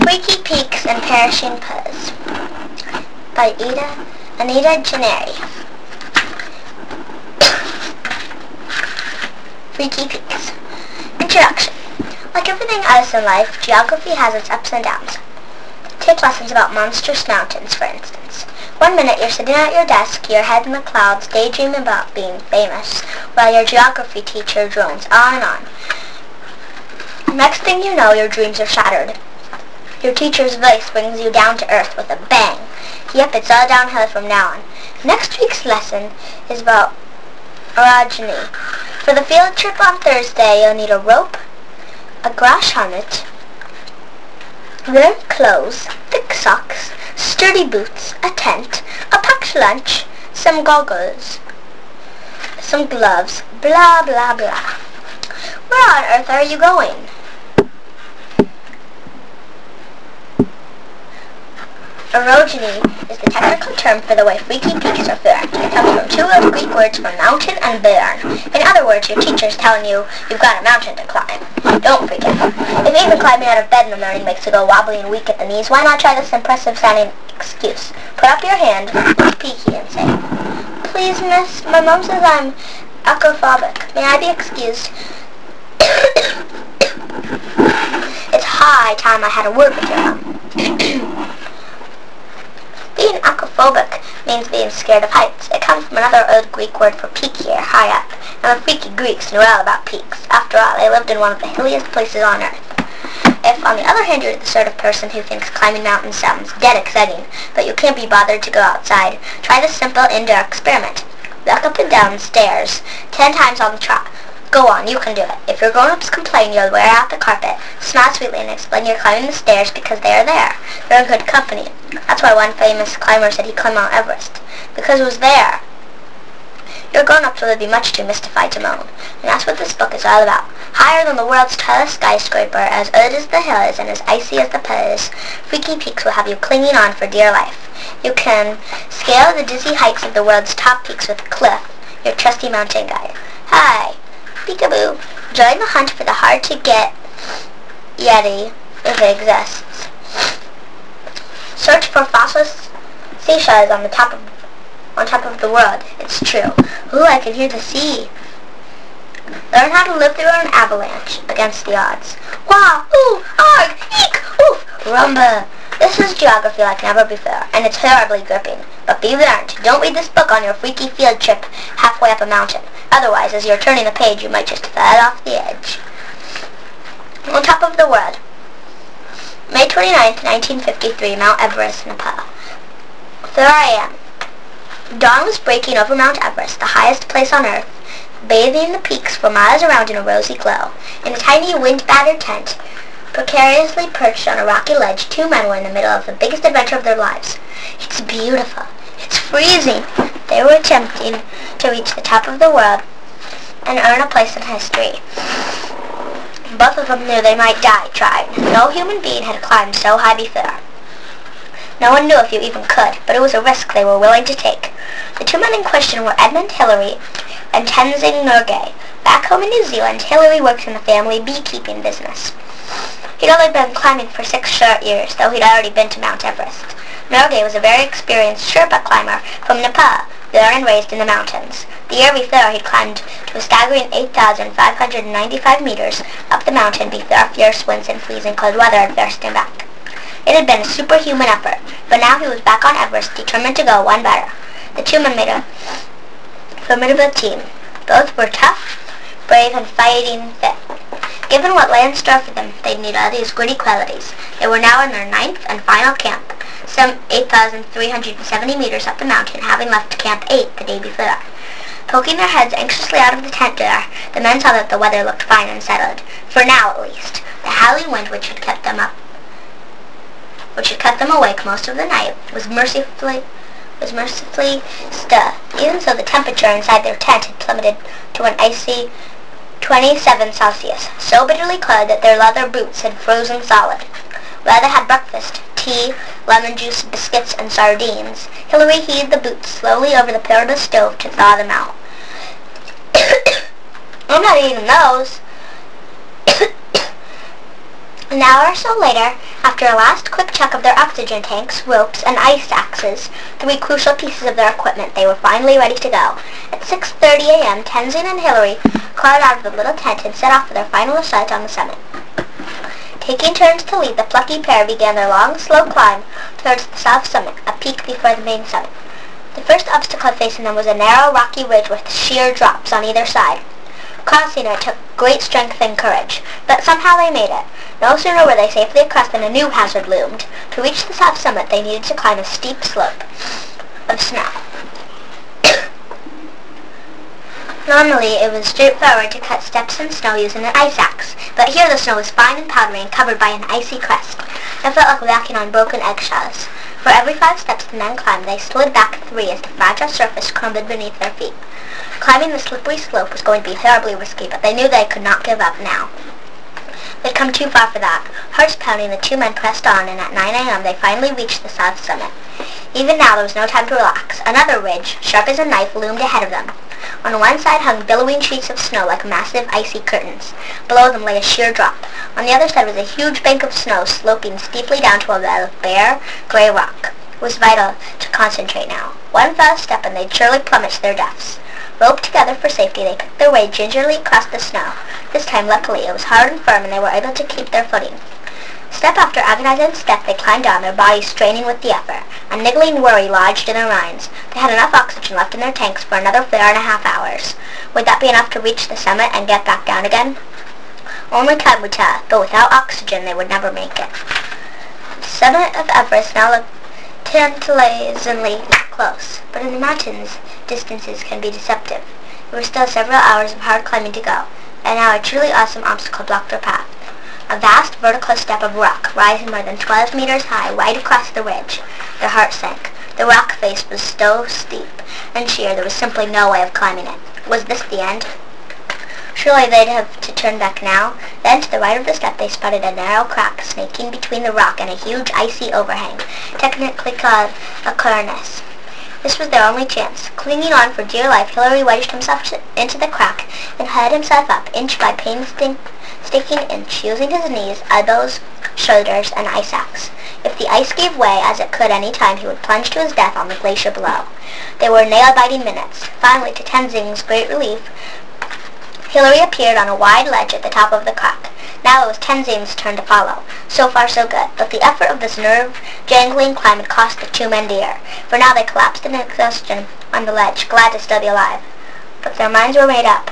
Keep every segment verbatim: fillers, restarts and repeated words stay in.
Freaky Peaks and Perishing Puz by Ida, Anita Gennari. Freaky Peaks. Introduction. Like everything else in life, geography has its ups and downs. Take lessons about monstrous mountains, for instance. One minute you're sitting at your desk, your head in the clouds, daydreaming about being famous, while your geography teacher drones on and on. Next thing you know, your dreams are shattered. Your teacher's voice brings you down to earth with a bang. Yep, it's all downhill from now on. Next week's lesson is about orogeny. For the field trip on Thursday, you'll need a rope, a grass helmet, warm clothes, thick socks, sturdy boots, a tent, a packed lunch, some goggles, some gloves, blah blah blah. Where on earth are you going? Orogeny is the technical term for the way freaky peaks are formed. It comes from two of Greek words for mountain and burn. In other words, your teacher's telling you you've got a mountain to climb. Don't freak out. If even climbing out of bed in the morning makes you go wobbly and weak at the knees, why not try this impressive sounding excuse? Put up your hand, look peaky, and say, "Please, miss, my mom says I'm acrophobic. May I be excused?" It's high time I had a word with your mom. Being acrophobic means being scared of heights. It comes from another old Greek word for peaky or high up, and the freaky Greeks knew all about peaks. After all, they lived in one of the hilliest places on earth. If, on the other hand, you're the sort of person who thinks climbing mountains sounds dead exciting, but you can't be bothered to go outside, try this simple indoor experiment. Walk up and down stairs ten times on the trot. Go on, you can do it. If your grown-ups complain, you'll wear out the carpet, smile sweetly, and explain you're climbing the stairs because they are there. You're in good company. That's why one famous climber said he climbed Mount Everest, because it was there. Your grown-ups will be much too mystified to moan, and that's what this book is all about. Higher than the world's tallest skyscraper, as old as the hill is and as icy as the pose, Freaky Peaks will have you clinging on for dear life. You can scale the dizzy heights of the world's top peaks with Cliff, your trusty mountain guide. Hi. Peekaboo. Join the hunt for the hard-to-get Yeti, if it exists. Search for fossil seashells on the top of on top of the world. It's true. Ooh, I can hear the sea. Learn how to live through an avalanche against the odds. Wah! Ooh! Arg! Eek! Oof! Rumba! This is geography like never before, and it's horribly gripping. But be warned, don't read this book on your freaky field trip halfway up a mountain. Otherwise, as you're turning the page, you might just fall off the edge. On top of the world. May twenty-ninth, nineteen fifty-three, Mount Everest, Nepal. There I am. Dawn was breaking over Mount Everest, the highest place on Earth, bathing the peaks for miles around in a rosy glow. In a tiny wind-battered tent, precariously perched on a rocky ledge, two men were in the middle of the biggest adventure of their lives. It's beautiful. It's freezing. They were attempting to reach the top of the world and earn a place in history. Both of them knew they might die trying. No human being had climbed so high before. No one knew if you even could, but it was a risk they were willing to take. The two men in question were Edmund Hillary and Tenzing Norgay. Back home in New Zealand, Hillary worked in the family beekeeping business. He'd only been climbing for six short years, though he'd already been to Mount Everest. Norgay was a very experienced Sherpa climber from Nepal, born and raised in the mountains. The year before, he'd climbed to a staggering eight thousand five hundred ninety-five meters up the mountain before fierce winds and freezing cold weather had forced him back. It had been a superhuman effort, but now he was back on Everest, determined to go one better. The two men made a formidable team. Both were tough, brave, and fighting fit. Given what lay in store for them, they'd need all these gritty qualities. They were now in their ninth and final camp, some eight thousand three hundred seventy meters up the mountain, having left Camp eight the day before. Poking their heads anxiously out of the tent door, the men saw that the weather looked fine and settled, for now at least. The howling wind which had kept them up, which had kept them awake most of the night, was mercifully was mercifully still. Even so, the temperature inside their tent had plummeted to an icy twenty-seven Celsius, so bitterly cold that their leather boots had frozen solid. While they had breakfast, tea, lemon juice, biscuits, and sardines, Hillary heated the boots slowly over the portable stove to thaw them out. I'm not eating those. An hour or so later, after a last quick check of their oxygen tanks, ropes, and ice axes, three crucial pieces of their equipment, they were finally ready to go. At six thirty a m, Tenzin and Hillary crawled out of the little tent and set off for their final ascent on the summit. Taking turns to lead, the plucky pair began their long, slow climb towards the south summit, a peak before the main summit. The first obstacle facing them was a narrow, rocky ridge with sheer drops on either side. Crossing it took great strength and courage, but somehow they made it. No sooner were they safely across than a new hazard loomed. To reach the south summit, they needed to climb a steep slope of snow. Normally, it was straightforward to cut steps in snow using an ice axe, but here the snow was fine and powdery and covered by an icy crust. It felt like walking on broken eggshells. For every five steps the men climbed, they slid back three as the fragile surface crumbled beneath their feet. Climbing the slippery slope was going to be horribly risky, but they knew they could not give up now. They'd come too far for that. Hearts pounding, the two men pressed on, and at nine a m they finally reached the south summit. Even now there was no time to relax. Another ridge, sharp as a knife, loomed ahead of them. On one side hung billowing sheets of snow like massive icy curtains. Below them lay a sheer drop. On the other side was a huge bank of snow sloping steeply down to a bed of bare, gray rock. It was vital to concentrate now. One false step and they'd surely plummet to their deaths. Roped together for safety, they picked their way gingerly across the snow. This time, luckily, it was hard and firm and they were able to keep their footing. Step after agonizing step, they climbed down, their bodies straining with the effort. A niggling worry lodged in their minds. They had enough oxygen left in their tanks for another four and a half hours. Would that be enough to reach the summit and get back down again? Only time would tell, but without oxygen they would never make it. The summit of Everest now looked tantalizingly close, but in the mountains, distances can be deceptive. There were still several hours of hard climbing to go, and now a truly awesome obstacle blocked their path. A vast vertical step of rock, rising more than twelve meters high, right across the ridge. Their hearts sank. The rock face was so steep and sheer there was simply no way of climbing it. Was this the end? Surely they'd have to turn back now. Then, to the right of the step, they spotted a narrow crack snaking between the rock and a huge icy overhang, technically called a cornice. This was their only chance. Clinging on for dear life, Hillary wedged himself into the crack and hauled himself up, inch by painstaking inch, using his knees, elbows, shoulders, and ice axe. If the ice gave way, as it could any time, he would plunge to his death on the glacier below. They were nail-biting minutes. Finally, to Tenzin's great relief, Hillary appeared on a wide ledge at the top of the crack. Now it was Tenzin's turn to follow. So far so good, but the effort of this nerve-jangling climb had cost the two men dear, for now they collapsed in exhaustion on the ledge, glad to still be alive. But their minds were made up.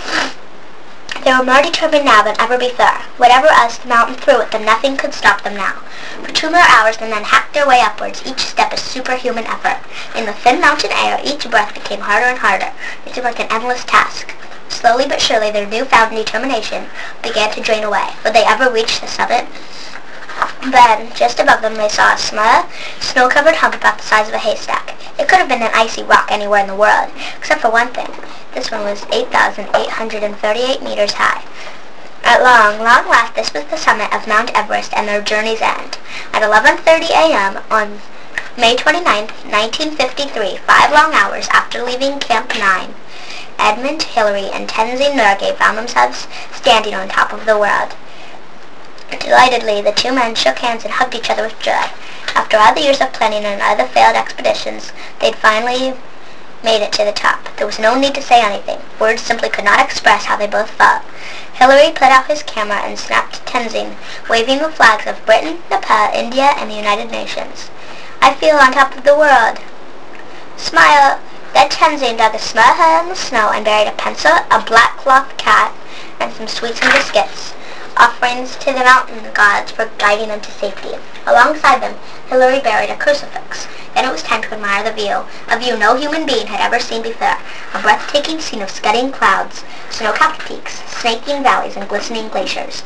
They were more determined now than ever before. Whatever else the mountain threw at them, nothing could stop them now. For two more hours the men hacked their way upwards, each step a superhuman effort. In the thin mountain air, each breath became harder and harder. It seemed like an endless task. Slowly but surely their newfound determination began to drain away. Would they ever reach the summit? Then, just above them, they saw a small, snow-covered hump about the size of a haystack. It could have been an icy rock anywhere in the world, except for one thing. This one was eight thousand eight hundred thirty-eight meters high. At long, long last, this was the summit of Mount Everest and their journey's end. At eleven thirty a m on May twenty-ninth, nineteen fifty-three, five long hours after leaving Camp nine, Edmund, Hillary, and Tenzin Norgay found themselves standing on top of the world. Delightedly, the two men shook hands and hugged each other with joy. After all the years of planning and other failed expeditions, they'd finally made it to the top. There was no need to say anything. Words simply could not express how they both felt. Hillary put out his camera and snapped Tenzin, waving the flags of Britain, Nepal, India, and the United Nations. "I feel on top of the world." "Smile." Then Tenzin dug a small hole in the snow and buried a pencil, a black cloth cat, and some sweets and biscuits, offerings to the mountain gods for guiding them to safety. Alongside them, Hillary buried a crucifix. Then it was time to admire the view, a view no human being had ever seen before, a breathtaking scene of scudding clouds, snow-capped peaks, snaking valleys, and glistening glaciers.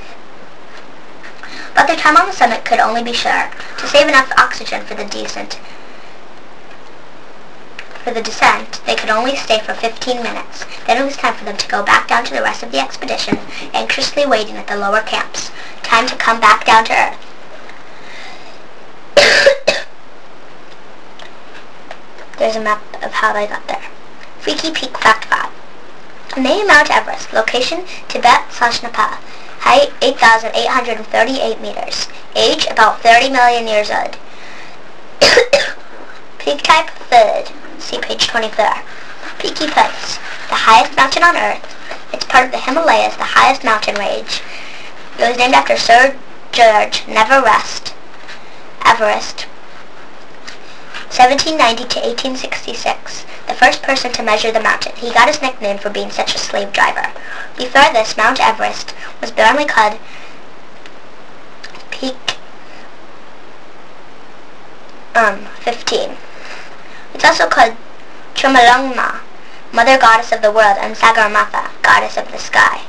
But their time on the summit could only be short. To save enough oxygen for the descent, For the descent, they could only stay for fifteen minutes. Then it was time for them to go back down to the rest of the expedition, anxiously waiting at the lower camps. Time to come back down to Earth. There's a map of how they got there. Freaky Peak Fact five. Name Mount Everest. Location, Tibet slash Nepal. Height, eight thousand eight hundred thirty-eight meters. Age, about thirty million years old. Peak type, third. See page twenty-four. Peaky Place, the highest mountain on Earth. It's part of the Himalayas, the highest mountain range. It was named after Sir George Neverest Everest, seventeen ninety to eighteen sixty-six. The first person to measure the mountain. He got his nickname for being such a slave driver. Before this, Mount Everest was barely called Peak um, fifteen. It's also called Chomolungma, Mother Goddess of the World, and Sagarmatha, Goddess of the Sky.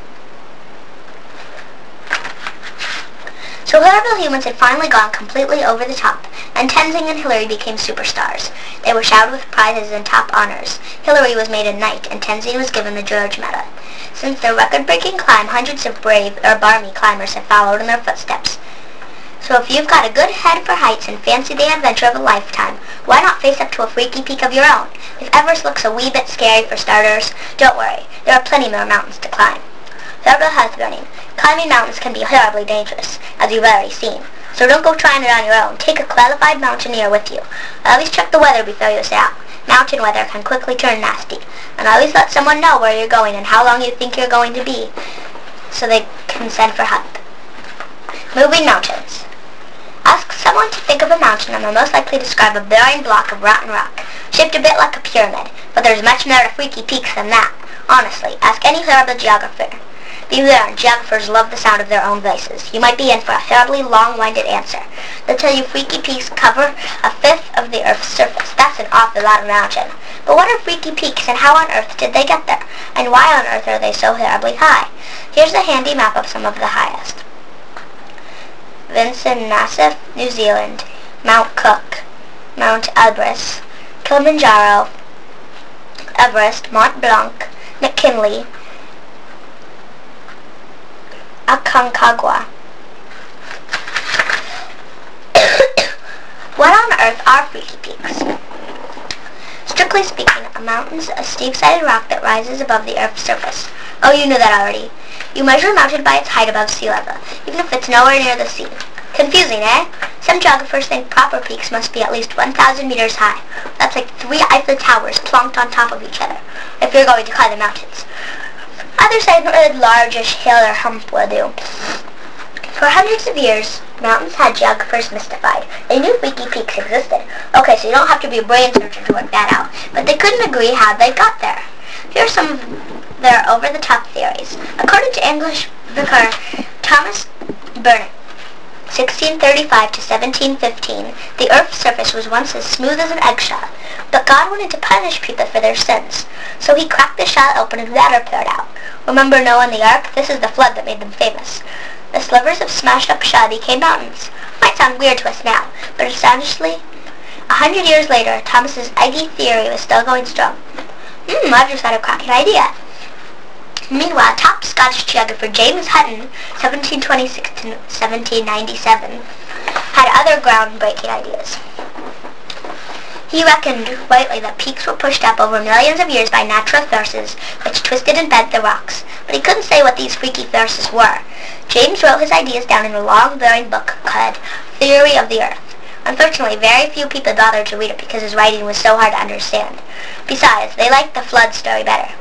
So horrible humans had finally gone completely over the top, and Tenzing and Hillary became superstars. They were showered with prizes and top honors. Hillary was made a knight, and Tenzing was given the George Medal. Since their record-breaking climb, hundreds of brave or barmy climbers have followed in their footsteps. So if you've got a good head for heights and fancy the adventure of a lifetime, why not face up to a freaky peak of your own? If Everest looks a wee bit scary for starters, don't worry, there are plenty more mountains to climb. Horrible health warning. Climbing mountains can be horribly dangerous, as you've already seen. So don't go trying it on your own. Take a qualified mountaineer with you. Always check the weather before you set out. Mountain weather can quickly turn nasty. And always let someone know where you're going and how long you think you're going to be, so they can send for help. Moving mountains. Ask someone to think of a mountain and they'll most likely describe a barren block of rotten rock, shaped a bit like a pyramid. But there's much more to freaky peaks than that. Honestly, ask any horrible geographer. Be warned, geographers love the sound of their own voices. You might be in for a horribly long-winded answer. They'll tell you freaky peaks cover a fifth of the Earth's surface. That's an awful lot of mountain. But what are freaky peaks and how on earth did they get there? And why on earth are they so horribly high? Here's a handy map of some of the highest. Vincent Nassif, New Zealand. Mount Cook. Mount Elbrus. Kilimanjaro. Everest. Mont Blanc. McKinley. Aconcagua. What on earth are freaky peaks? Strictly speaking, a mountain's a steep-sided rock that rises above the Earth's surface. Oh, you knew that already. You measure a mountain by its height above sea level, even if it's nowhere near the sea. Confusing, eh? Some geographers think proper peaks must be at least one thousand meters high. That's like three Eiffel Towers plonked on top of each other, if you're going to climb the mountains. Others say a largish hill or hump will do. For hundreds of years, mountains had geographers mystified. They knew freaky peaks existed. Okay, so you don't have to be a brain surgeon to work that out. But they couldn't agree how they got there. Here are some of their over-the-top theories. According to English vicar Thomas Burnet, sixteen thirty-five to seventeen fifteen, the Earth's surface was once as smooth as an eggshell. But God wanted to punish people for their sins. So he cracked the shell open and water poured out. Remember Noah and the Ark? This is the flood that made them famous. The slivers of smashed up shell became mountains. Might sound weird to us now, but astonishingly, a hundred years later, Thomas's eggy theory was still going strong. Hmm, I've just had a cracking idea. Meanwhile, top Scottish geographer James Hutton, seventeen twenty-six to seventeen ninety-seven, had other groundbreaking ideas. He reckoned rightly that peaks were pushed up over millions of years by natural forces which twisted and bent the rocks, but he couldn't say what these freaky forces were. James wrote his ideas down in a long, boring book called Theory of the Earth. Unfortunately, very few people bothered to read it because his writing was so hard to understand. Besides, they liked the flood story better.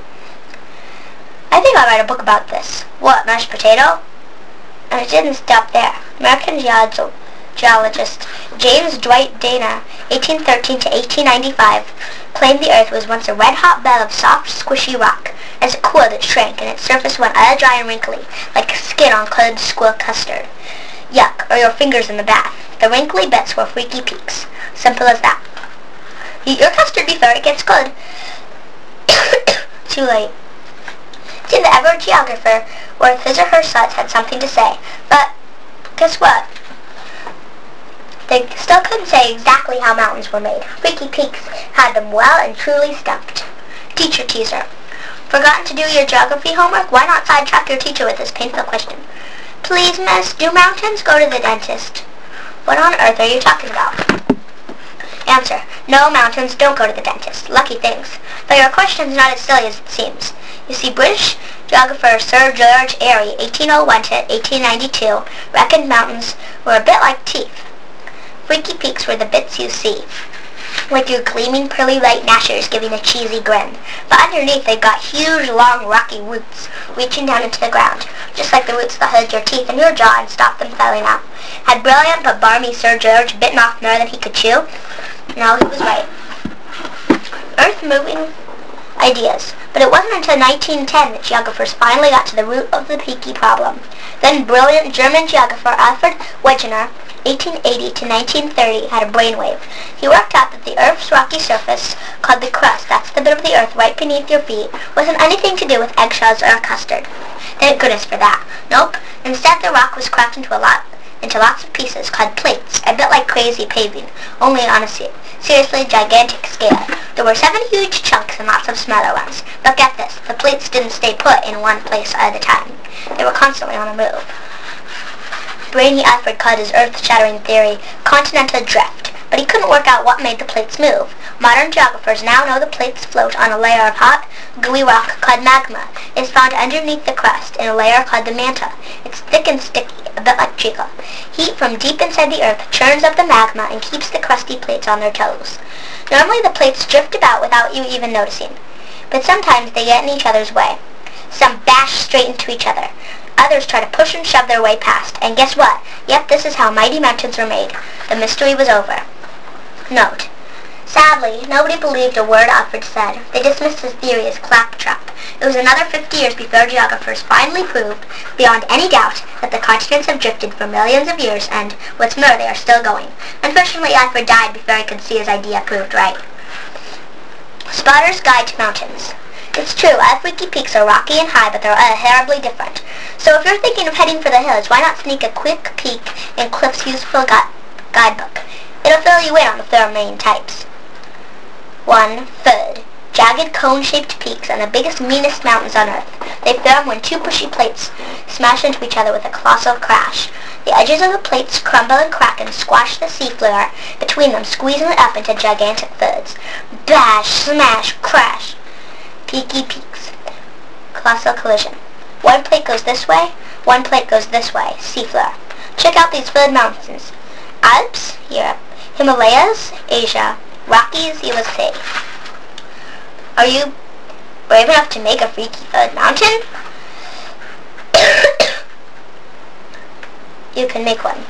I think I'll write a book about this. What, mashed potato? And it didn't stop there. American geologist geologist James Dwight Dana, eighteen thirteen to eighteen ninety-five, claimed the Earth was once a red-hot ball of soft, squishy rock. As it cooled, it shrank, and its surface went all dry and wrinkly, like skin on cold school custard. Yuck, or your fingers in the bath. The wrinkly bits were freaky peaks. Simple as that. Eat your custard before it gets cold. Too late. See, the average geographer worth his or her salt had something to say, but guess what? They still couldn't say exactly how mountains were made. Freaky Peaks had them well and truly stumped. Teacher teaser. Forgotten to do your geography homework? Why not sidetrack your teacher with this painful question? Please, miss, do mountains go to the dentist? What on earth are you talking about? Answer. No, mountains don't go to the dentist. Lucky things. Though your question's not as silly as it seems. You see, British Geographer Sir George Airy, eighteen oh one to eighteen ninety-two, reckoned mountains were a bit like teeth. Freaky peaks were the bits you see, with your gleaming pearly white gnashers giving a cheesy grin. But underneath they've got huge, long, rocky roots reaching down into the ground, just like the roots that hold your teeth in your jaw and stop them falling out. Had brilliant but barmy Sir George bitten off more than he could chew? No, he was right. Earth-moving ideas. But it wasn't until nineteen ten that geographers finally got to the root of the peaky problem. Then brilliant German geographer Alfred Wegener, eighteen eighty to nineteen thirty, had a brainwave. He worked out that the Earth's rocky surface, called the crust, that's the bit of the Earth right beneath your feet, wasn't anything to do with eggshells or custard. Thank goodness for that. Nope. Instead, the rock was cracked into a lot, into lots of pieces called plates, a bit like crazy paving, only on a se- seriously gigantic scale. There were seven huge chunks and lots of smaller ones. But get this, the plates didn't stay put in one place all the time. They were constantly on the move. Brainy Alfred called his earth-shattering theory continental drift, but he couldn't work out what made the plates move. Modern geographers now know the plates float on a layer of hot, gooey rock called magma. It's found underneath the crust in a layer called the mantle. It's thick and sticky, a bit like treacle. Heat from deep inside the earth churns up the magma and keeps the crusty plates on their toes. Normally the plates drift about without you even noticing, but sometimes they get in each other's way. Some bash straight into each other. Others try to push and shove their way past. And guess what? Yep, this is how mighty mountains were made. The mystery was over. Note. Sadly, nobody believed a word Alfred said. They dismissed his theory as claptrap. It was another fifty years before geographers finally proved, beyond any doubt, that the continents have drifted for millions of years, and, what's more, they are still going. Unfortunately, Alfred died before he could see his idea proved right. Spotter's Guide to Mountains. It's true, all freaky peaks are rocky and high, but they're all horribly different. So if you're thinking of heading for the hills, why not sneak a quick peek in Cliff's useful gu- guidebook? It'll fill you in on the four main types. One. Third. Jagged cone-shaped peaks on the biggest, meanest mountains on Earth. They form when two pushy plates smash into each other with a colossal crash. The edges of the plates crumble and crack and squash the seafloor between them, squeezing it up into gigantic thirds. Bash, smash, crash. Peaky peaks. Colossal collision. One plate goes this way, one plate goes this way, seafloor. Check out these third mountains. Alps, Europe. Himalayas, Asia. Rockies, U S A. Are you brave enough to make a freaky third mountain? You can make one.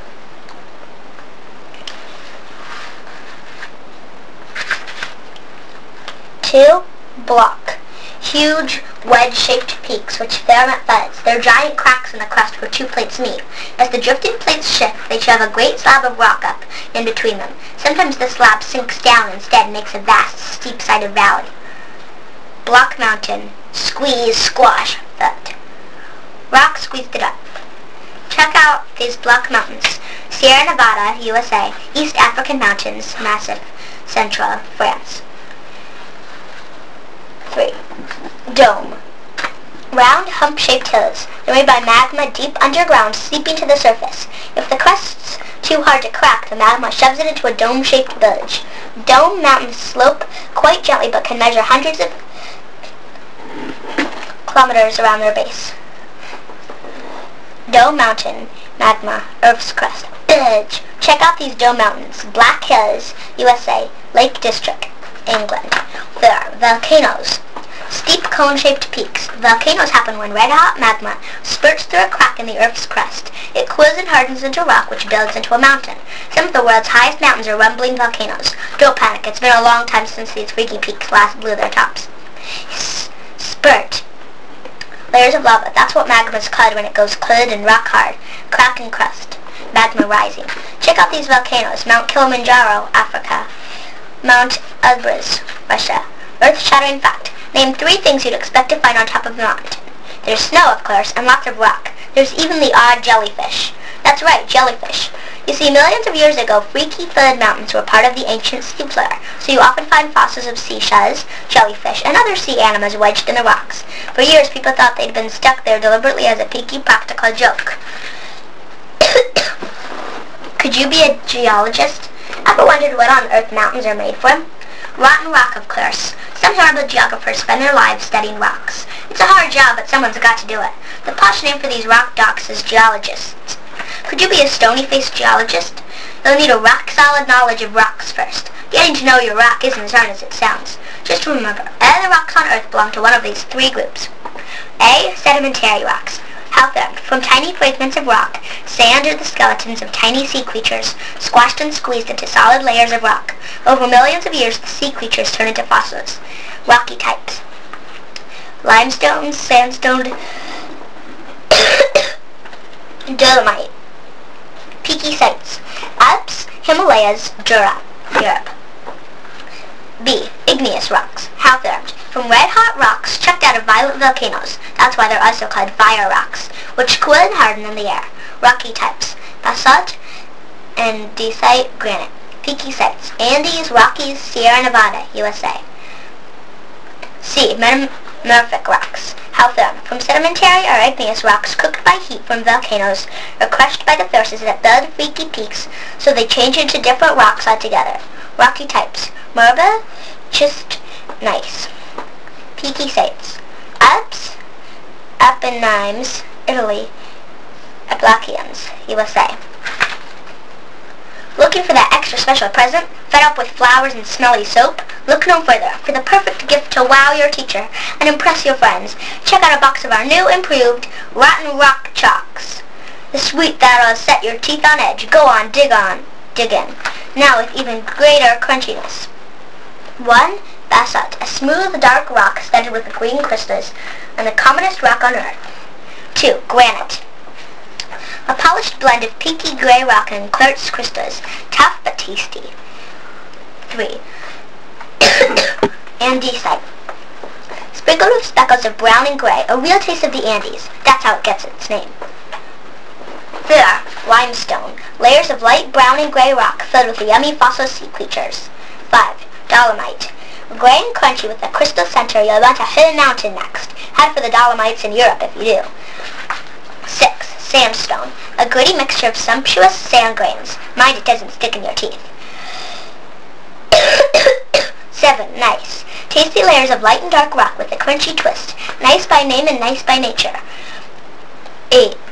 Two. Block. Huge, wedge-shaped peaks which form at buds. They're giant cracks in the crust where two plates meet. As the drifted plates shift, they shove a great slab of rock up in between them. Sometimes the slab sinks down instead and makes a vast, steep-sided valley. Block mountain. Squeeze, squash, thud. Rock squeezed it up. Check out these block mountains. Sierra Nevada, U S A. East African mountains, massive. Central, France. Three. Dome. Round, hump-shaped hills. They're made by magma deep underground seeping to the surface. If the crust's too hard to crack, the magma shoves it into a dome-shaped village. Dome mountains slope quite gently but can measure hundreds of kilometers around their base. Dome Mountain, magma, Earth's crust. Village. Check out these dome mountains. Black Hills, U S A. Lake District, England. There are volcanoes. Steep cone-shaped peaks. Volcanoes happen when red-hot magma spurts through a crack in the Earth's crust. It cools and hardens into rock, which builds into a mountain. Some of the world's highest mountains are rumbling volcanoes. Don't panic, it's been a long time since these freaky peaks last blew their tops. S- spurt. Layers of lava. That's what magma is called when it goes cold and rock hard. Crack and crust. Magma rising. Check out these volcanoes. Mount Kilimanjaro, Africa. Mount Elbrus, Russia. Earth-shattering fact. Name three things you'd expect to find on top of the mountain. There's snow, of course, and lots of rock. There's even the odd jellyfish. That's right, jellyfish. You see, millions of years ago, freaky third mountains were part of the ancient seafloor, so you often find fossils of seashells, jellyfish, and other sea animals wedged in the rocks. For years, people thought they'd been stuck there deliberately as a peaky practical joke. Could you be a geologist? Ever wondered what on earth mountains are made from? Rotten rock, of course. Some horrible geographers spend their lives studying rocks. It's a hard job, but someone's got to do it. The posh name for these rock docs is geologists. Could you be a stony-faced geologist? You'll need a rock-solid knowledge of rocks first. Getting to know your rock isn't as hard as it sounds. Just remember, all the rocks on Earth belong to one of these three groups. A. Sedimentary rocks. How formed? From tiny fragments of rock, sand are the skeletons of tiny sea creatures, squashed and squeezed into solid layers of rock. Over millions of years, the sea creatures turn into fossils. Rocky types. Limestone, sandstone, dolomite. Peaky sites. Alps, Himalayas, Jura, Europe. B. Igneous rocks. How formed? From red-hot rocks chucked out of violent volcanoes. That's why they're also called fire rocks, which cool and harden in the air. Rocky types. Basalt, andesite, granite. Peaky sites. Andes, Rockies, Sierra Nevada, U S A. C. Metamorphic rocks. How formed? From sedimentary or igneous rocks cooked by heat from volcanoes or crushed by the forces that build freaky peaks, so they change into different rocks altogether. Rocky types. Marble, schist, gneiss. Peaky sites. Alps, Apennines, Italy. Appalachians, U S A. Looking for that extra special present? Fed up with flowers and smelly soap? Look no further. For the perfect gift to wow your teacher and impress your friends, check out a box of our new, improved, Rotten Rock Chalks. The sweet that'll set your teeth on edge. Go on, dig on, dig in. Now with even greater crunchiness. One. Basalt, a smooth, dark rock studded with green crystals, and the commonest rock on Earth. Two. Granite, a polished blend of pinky gray rock and quartz crystals, tough but tasty. Three. Andesite, sprinkled with speckles of brown and gray, a real taste of the Andes. That's how it gets its name. Four. Limestone, layers of light brown and gray rock filled with yummy fossil sea creatures. Five. Dolomite, gray and crunchy with a crystal center. You'll want a hidden mountain next. Head for the Dolomites in Europe if you do. Six. Sandstone, a gritty mixture of sumptuous sand grains. Mind it doesn't stick in your teeth. Seven. Gneiss, tasty layers of light and dark rock with a crunchy twist. Nice by name and nice by nature. Eight.